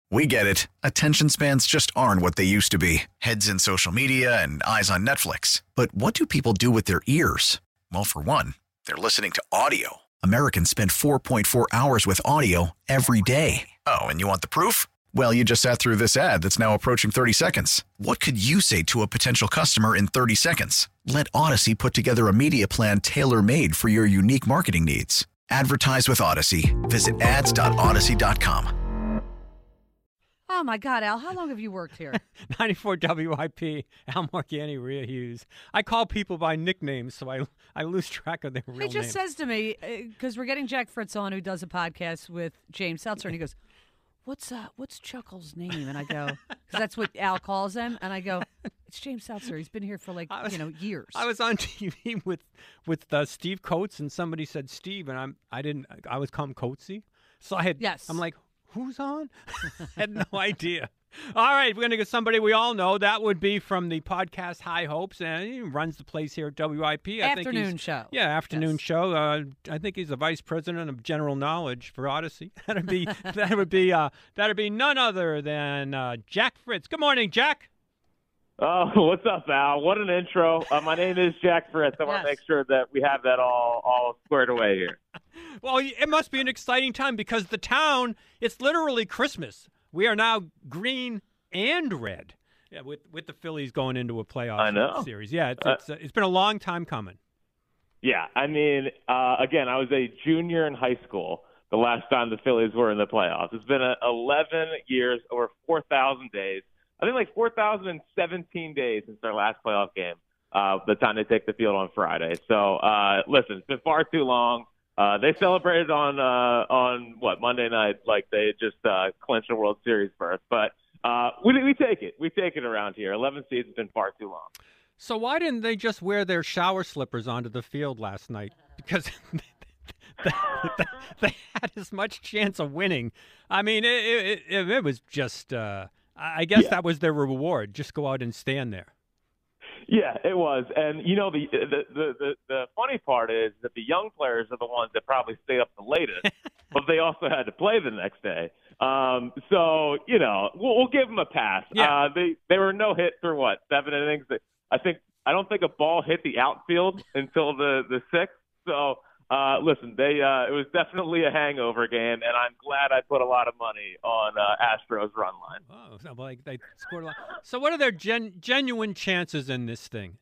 We get it. Attention spans just aren't what they used to be. Heads in social media and eyes on Netflix. But what do people do with their ears? Well, for one, they're listening to audio. Americans spend 4.4 hours with audio every day. Oh, and you want the proof? Well, you just sat through this ad that's now approaching 30 seconds. What could you say to a potential customer in 30 seconds? Let Odyssey put together a media plan tailor-made for your unique marketing needs. Advertise with Odyssey. Visit ads.odyssey.com. Oh, my God, Al, how long have you worked here? 94 WIP, Al Marcani, Rhea Hughes. I call people by nicknames, so I lose track of their real names. He just says to me, because we're getting Jack Fritz on, who does a podcast with James Seltzer, and he goes, what's Chuckle's name? And I go, because that's what Al calls him, and I go, it's James Seltzer. He's been here for years. I was on TV with Steve Coates, and somebody said Steve, and I was called Coatesy. So I'm like, who's on? I had no idea. All right, we're going to get somebody we all know. That would be from the podcast High Hopes, and he runs the place here at WIP. Afternoon show. Yeah, afternoon show. I think he's the vice president of general knowledge for Odyssey. That'd be none other than Jack Fritz. Good morning, Jack. Oh, what's up, Al? What an intro. My name is Jack Fritz. I want to make sure that we have that all squared away here. Well, it must be an exciting time because the town, it's literally Christmas. We are now green and red with the Phillies going into a playoff series. Yeah, it's been a long time coming. Yeah, I mean, again, I was a junior in high school the last time the Phillies were in the playoffs. It's been 11 years, over 4,000 days. I think like 4,017 days since their last playoff game, the time they take the field on Friday. So, listen, it's been far too long. They celebrated on Monday night, like they just clinched a World Series berth. But we take it. We take it around here. 11 seasons has been far too long. So why didn't they just wear their shower slippers onto the field last night? Because they had as much chance of winning. I mean, it was just I guess that was their reward. Just go out and stand there. Yeah, it was. And, the funny part is that the young players are the ones that probably stay up the latest, but they also had to play the next day. So, we'll give them a pass. Yeah. They were no hit for 7 innings. I don't think a ball hit the outfield until the sixth. So, listen, it was definitely a hangover game, and I'm glad I put a lot of money on Astros run line. Oh, so like they scored a lot. So what are their genuine chances in this thing?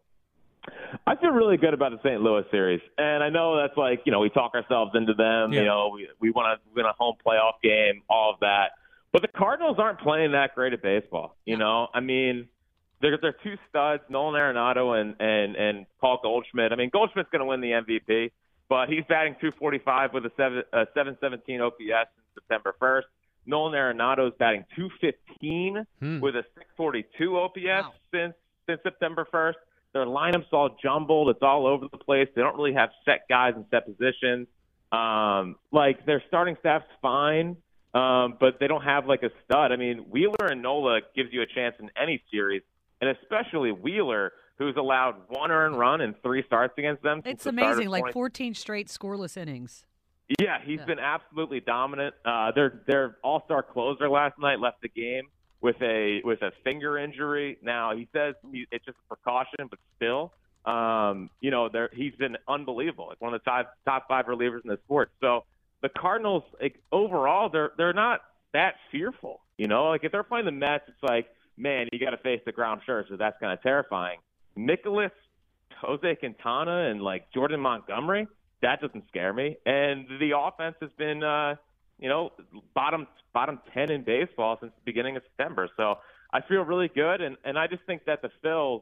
I feel really good about the St. Louis series, and I know that's we talk ourselves into them. Yeah. We want to win a home playoff game, all of that. But the Cardinals aren't playing that great at baseball. I mean, they're two studs, Nolan Arenado and Paul Goldschmidt. I mean, Goldschmidt's going to win the MVP. But he's batting .245 with a 717 OPS since September 1st. Nolan Arenado's batting .215 with a 642 OPS since September 1st. Their lineup's all jumbled. It's all over the place. They don't really have set guys in set positions. Their starting staff's fine, but they don't have a stud. I mean, Wheeler and Nola gives you a chance in any series, and especially Wheeler, who's allowed 1 earned run in 3 starts against them. It's amazing, 14 straight scoreless innings. Yeah, he's been absolutely dominant. Their all-star closer last night left the game with a finger injury. Now, he says it's just a precaution, but still, he's been unbelievable. One of the top 5 relievers in the sport. So the Cardinals, overall, they're not that fearful. If they're playing the Mets, it's like, man, you got to face the ground Scherzer. That's kind of terrifying. Nicholas, Jose Quintana, and Jordan Montgomery, that doesn't scare me. And the offense has been, bottom 10 in baseball since the beginning of September. So I feel really good. And I just think that the Phils,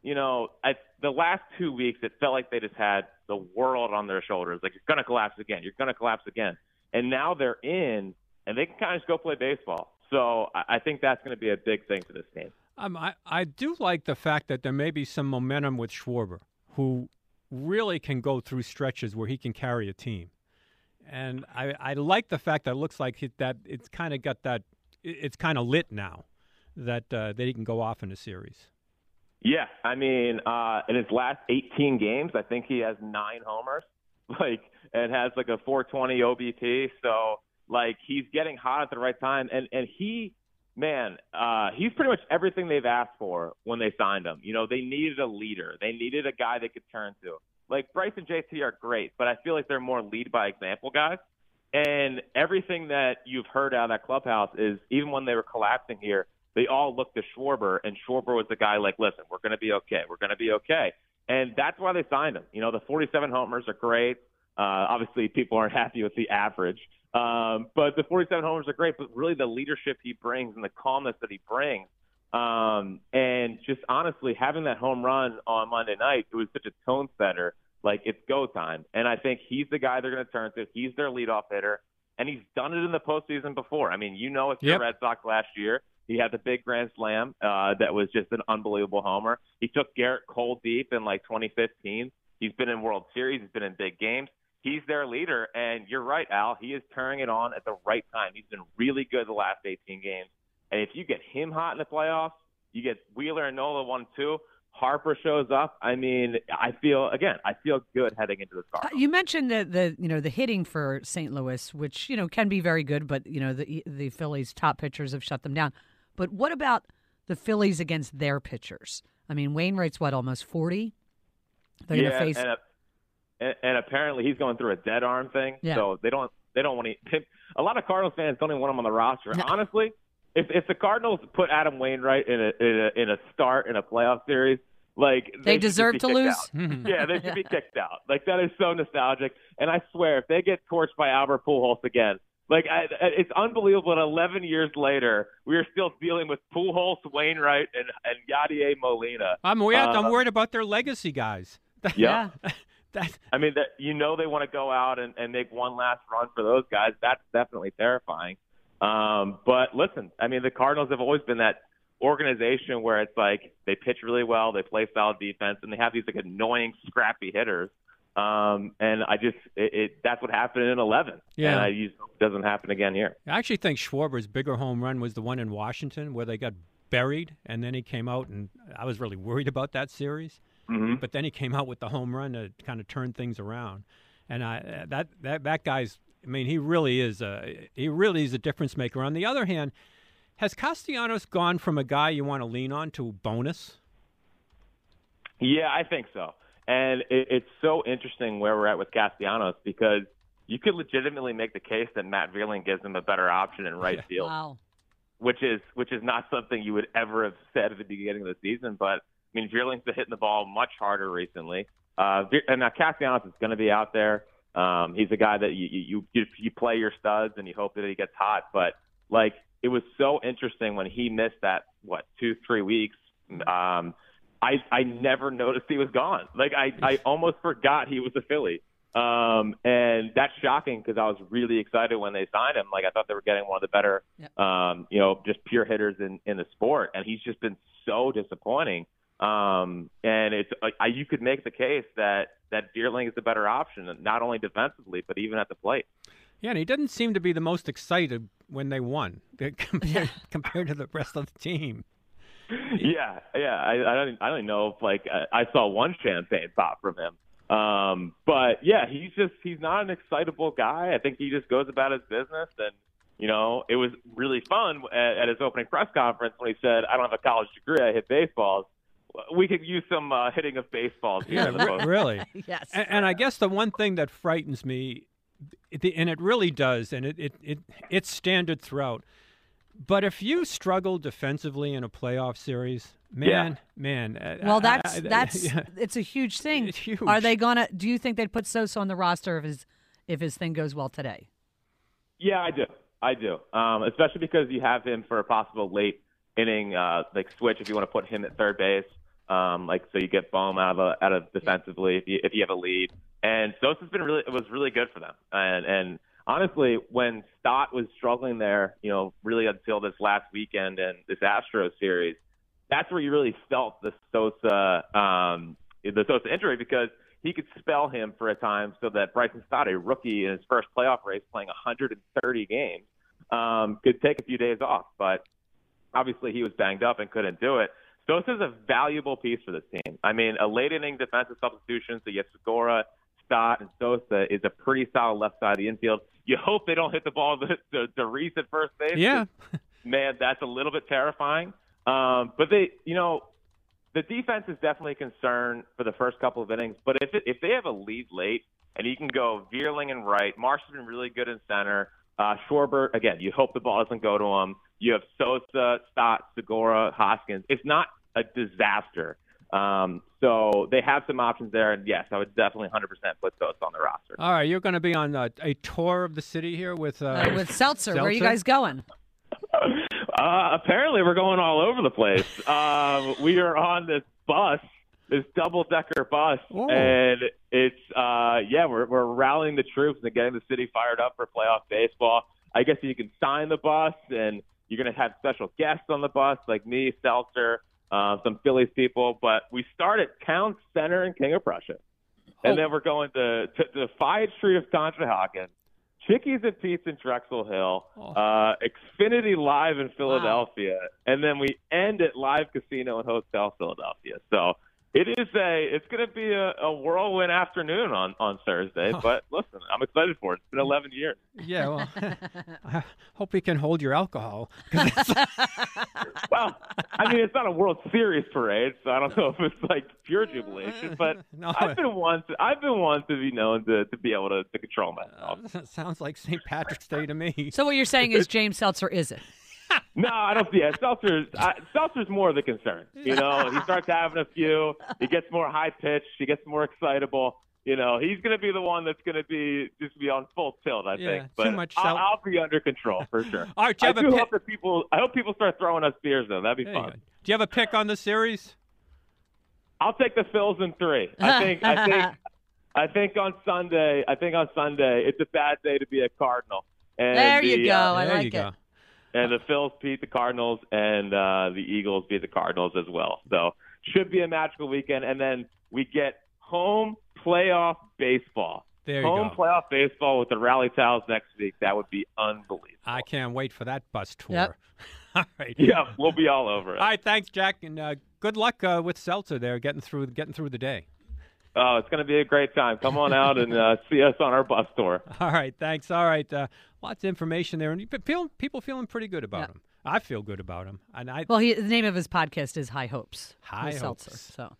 the last 2 weeks, it felt like they just had the world on their shoulders. You're going to collapse again. You're going to collapse again. And now they're in, and they can kind of just go play baseball. So I think that's going to be a big thing for this team. I do like the fact that there may be some momentum with Schwarber, who really can go through stretches where he can carry a team. And I like the fact that it looks like that it's kind of got that – it's kind of lit now that he can go off in a series. Yeah, I mean, in his last 18 games, I think he has 9 homers, and has a 420 OBP. So, Like, he's getting hot at the right time, and he, man, he's pretty much everything they've asked for when they signed him. You know, they needed a leader. They needed a guy they could turn to. Like, Bryce and JT are great, but I feel like they're more lead-by-example guys. And everything that you've heard out of that clubhouse is, even when they were collapsing here, they all looked to Schwarber, and Schwarber was the guy like, listen, we're going to be okay. We're going to be okay. And that's why they signed him. You know, the 47 homers are great. Obviously, people aren't happy with the average. But the 47 homers are great, but really the leadership he brings and the calmness that he brings. And just honestly, having that home run on Monday night, it was such a tone setter. Like, it's go time. And I think he's the guy they're going to turn to. He's their leadoff hitter. And he's done it in the postseason before. I mean, you know, if you're Red Sox last year, he had the big grand slam that was just an unbelievable homer. He took Garrett Cole deep in, like, 2015. He's been in World Series. He's been in big games. He's their leader. And you're right, Al. He is turning it on at the right time. He's been really good the last 18 games. And if you get him hot in the playoffs, you get Wheeler and Nola 1-2. Harper shows up. I mean, I feel good heading into this Cardinals. You mentioned the hitting for St. Louis, which, you know, can be very good, but, you know, the Phillies' top pitchers have shut them down. But what about the Phillies against their pitchers? I mean, Wainwright's almost 40? They're going to face and apparently he's going through a dead arm thing. Yeah. So they don't want to. A lot of Cardinals fans don't even want him on the roster. Yeah. Honestly, if the Cardinals put Adam Wainwright in a start in a playoff series, like, they deserve to lose. Yeah, they should be kicked out. Like, that is so nostalgic. And I swear, if they get torched by Albert Pujols again, like, it's unbelievable that 11 years later, we are still dealing with Pujols, Wainwright, and Yadier Molina. I'm worried about their legacy guys. Yeah. I mean, they want to go out and make one last run for those guys. That's definitely terrifying. But listen, I mean, the Cardinals have always been that organization where it's like they pitch really well, they play solid defense, and they have these, like, annoying, scrappy hitters. And that's what happened in 11. Yeah. And it doesn't happen again here. I actually think Schwarber's bigger home run was the one in Washington where they got buried, and then he came out, and I was really worried about that series. Mm-hmm. But then he came out with the home run to kind of turn things around. And that guy's, I mean, he really is a difference maker. On the other hand, has Castellanos gone from a guy you want to lean on to bonus? Yeah, I think so. And it's so interesting where we're at with Castellanos, because you could legitimately make the case that Matt Vierling gives him a better option in right field. Wow. Which is not something you would ever have said at the beginning of the season. But, I mean, Vierling's been hitting the ball much harder recently. And now Castellanos is going to be out there. He's a guy that you play your studs and you hope that he gets hot. But, like, it was so interesting when he missed that, 2-3 weeks. I never noticed he was gone. Like, I almost forgot he was a Philly. And that's shocking because I was really excited when they signed him. Like, I thought they were getting one of the better, just pure hitters in the sport. And he's just been so disappointing. And it's you could make the case that Vierling is the better option, not only defensively, but even at the plate. Yeah, and he didn't seem to be the most excited when they won compared to the rest of the team. Yeah. I don't know if I saw one champagne pop from him. But yeah, he's not an excitable guy. I think he just goes about his business. And, you know, it was really fun at his opening press conference when he said, I don't have a college degree, I hit baseballs. We could use some hitting of baseballs here. Yeah, really. Yes. And I guess the one thing that frightens me, and it really does, and it's standard throughout, but if you struggle defensively in a playoff series, man. Well, it's a huge thing. It's huge. Are they do you think they'd put Sosa on the roster if his thing goes well today? Yeah, I do. Especially because you have him for a possible late inning switch if you want to put him at third base. So you get Bohm out of defensively if you have a lead. And Sosa's was really good for them. And honestly, when Stott was struggling there, you know, really until this last weekend and this Astros series, that's where you really felt the Sosa injury, because he could spell him for a time so that Bryson Stott, a rookie in his first playoff race playing 130 games, could take a few days off. But obviously he was banged up and couldn't do it. Sosa's a valuable piece for this team. I mean, a late inning defensive substitution, so you have Segura, Stott, and Sosa is a pretty solid left side of the infield. You hope they don't hit the ball to Reese at first base. Yeah. Man, that's a little bit terrifying. But the defense is definitely a concern for the first couple of innings. But if they have a lead late and you can go Vierling and right, Marsh has been really good in center. Schwarber, again, you hope the ball doesn't go to him. You have Sosa, Stott, Segura, Hoskins. It's not a disaster. So they have some options there. And, yes, I would definitely 100% put Sosa on the roster. All right, you're going to be on a tour of the city here with Seltzer. Where are you guys going? Apparently, we're going all over the place. We are on this bus, this double-decker bus, and it's we're rallying the troops and getting the city fired up for playoff baseball. I guess you can sign the bus, and you're going to have special guests on the bus like me, Seltzer, some Phillies people. But we start at Town Center in King of Prussia, and then we're going to Fiat Street of Conshohocken, Chickies and Pete's in Drexel Hill, Xfinity Live in Philadelphia, and then we end at Live Casino and Hotel Philadelphia. So it's going to be a whirlwind afternoon on Thursday. But listen, I'm excited for it. It's been 11 years. Yeah, well, I hope you can hold your alcohol. Well, I mean, it's not a World Series parade, so I don't know if it's like pure jubilation. But No. I've been one to be known to be able to control myself. Sounds like St. Patrick's Day to me. So what you're saying is James Seltzer isn't? No, I don't see it. Seltzer's more of the concern. You know, he starts having a few. He gets more high pitched. He gets more excitable. You know, he's going to be the one that's going to be on full tilt, I think. But too much I'll be under control for sure. All right, I hope people start throwing us beers though. That'd be fun. Do you have a pick on the series? I'll take the Phils in 3. I think on Sunday it's a bad day to be a Cardinal. And there you go. I there like you it. go. And the Phils beat the Cardinals, and the Eagles beat the Cardinals as well. So should be a magical weekend. And then we get home playoff baseball. There you home go. Playoff baseball with the Rally Towels next week. That would be unbelievable. I can't wait for that bus tour. Yep. All right. Yeah, we'll be all over it. All right, thanks, Jack, and good luck with Seltzer there, getting through the day. Oh, it's going to be a great time. Come on out and see us on our bus tour. All right, thanks. All right, lots of information there, and people feeling pretty good about him. I feel good about him, and the name of his podcast is High Hopes. High with Hopes. Seltzer, so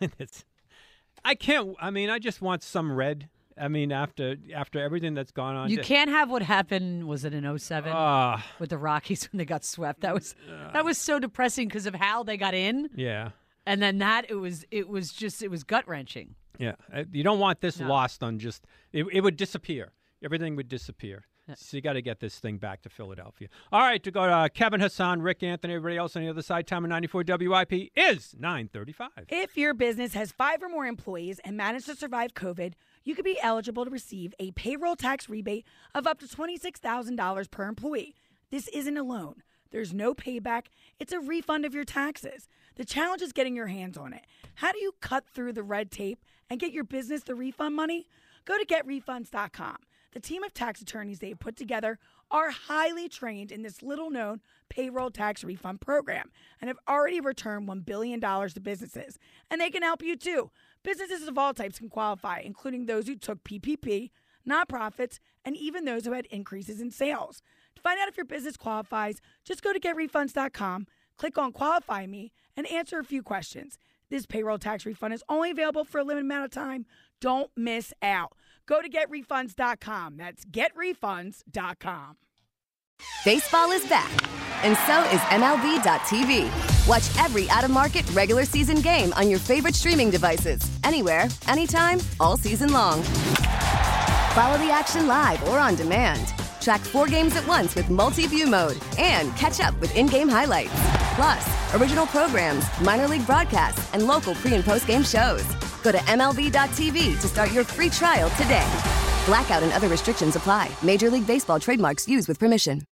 I just want some red. I mean, after everything that's gone on, you can't have what happened. Was it in 2007 with the Rockies when they got swept? That was so depressing because of how they got in. Yeah, and then it was gut wrenching. Yeah, you don't want this lost on just it would disappear. Everything would disappear. Yeah. So you got to get this thing back to Philadelphia. All right, to go to Kevin Hassan, Rick Anthony, everybody else on the other side. Time of 94 WIP is 9:35. If your business has 5 or more employees and managed to survive COVID, you could be eligible to receive a payroll tax rebate of up to $26,000 per employee. This isn't a loan. There's no payback. It's a refund of your taxes. The challenge is getting your hands on it. How do you cut through the red tape and get your business the refund money? Go to getrefunds.com. The team of tax attorneys they have put together are highly trained in this little-known payroll tax refund program and have already returned $1 billion to businesses. And they can help you, too. Businesses of all types can qualify, including those who took PPP, nonprofits, and even those who had increases in sales. To find out if your business qualifies, just go to getrefunds.com, click on Qualify Me, and answer a few questions. This payroll tax refund is only available for a limited amount of time. Don't miss out. Go to getrefunds.com. That's getrefunds.com. Baseball is back, and so is MLB.tv. Watch every out-of-market regular season game on your favorite streaming devices, anywhere, anytime, all season long. Follow the action live or on demand. Track 4 games at once with multi-view mode and catch up with in-game highlights. Plus, original programs, minor league broadcasts, and local pre- and post-game shows. Go to MLB.tv to start your free trial today. Blackout and other restrictions apply. Major League Baseball trademarks used with permission.